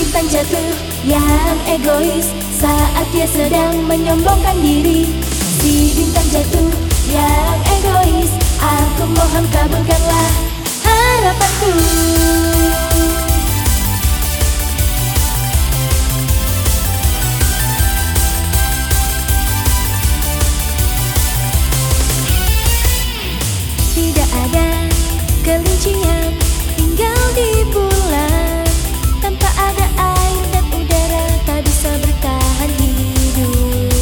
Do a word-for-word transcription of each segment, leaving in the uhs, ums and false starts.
bintang jatuh yang egois saat dia sedang menyombongkan diri. Si bintang jatuh yang egois, aku mohon kabulkanlah harapanku. Tidak ada kelinci yang tinggal di bulan, tanpa ada air dan udara tak bisa bertahan hidup.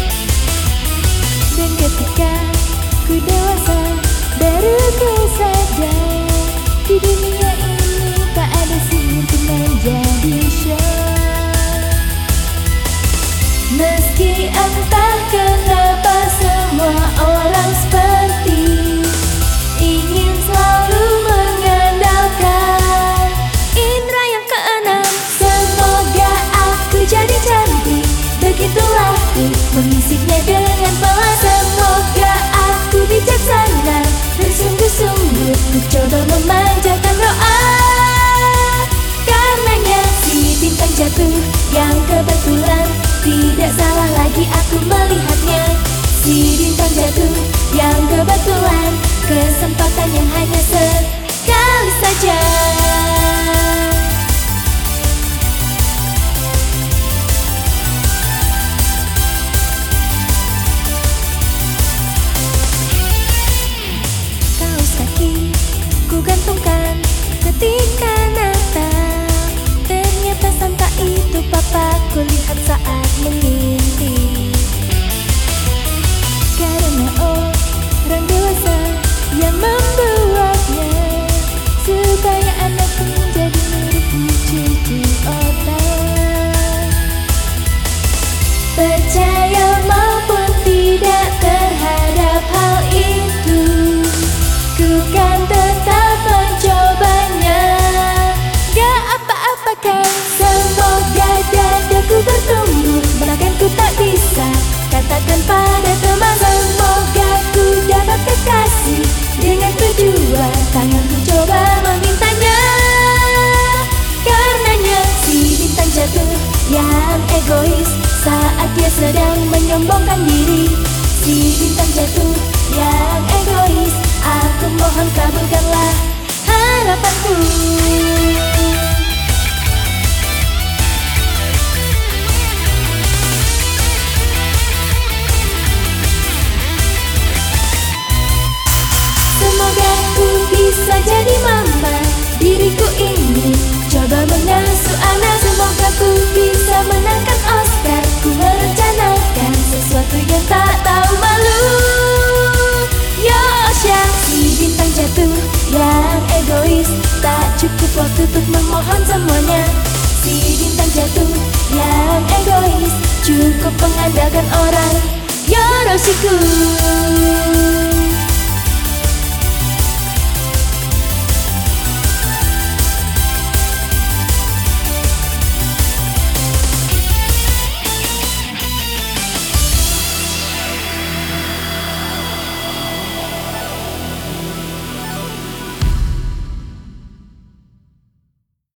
Dan ketika ku dewasa, baru ku sadar di dunia ini tak ada sihir untuk menjadi syah. Meski entah kenapa semua orang seperti ingin selalu mengandalkan indera yang keenam. Semoga aku jadi cantik, begitulah ku mengisiknya dengan pelan. Semoga aku bijaksana, bersungguh-sungguh ku coba memanjatkan doa. Karenanya si bintang jatuh yang kebetulan, tidak salah lagi aku melihatnya. Si bintang jatuh yang kebetulan, kesempatan yang hanya sekali saja. Kaos kaki ku gantungkan ketika Natal, ternyata Santa itu papa ku lihat saat mengintip. Karena orang dewasa yang membuatnya, supaya anakku menjadi muridku cuci otak. Percaya maupun tidak terhadap hal itu, ku kan tetap mencobanya. Gak apa-apa kan, semoga dadaku bertumbuh, bahkan ku tak bisa katakan pada teman. Semoga ku dapat kekasih dengan tujuan tanganku coba memintanya. Karenanya si bintang jatuh yang egois saat dia sedang menyombongkan diri. Si bintang jatuh yang egois, aku mohon kabulkanlah harapanku. Semoga ku bisa jadi mama, diriku ini coba mengasuh anak. Semoga ku bisa menangkan Oscar, ku merencanakan sesuatu yang tak tahu malu. Yosha, si bintang jatuh yang egois, tak cukup waktu untuk memohon semuanya. Si bintang jatuh yang egois, cukup mengandalkan orang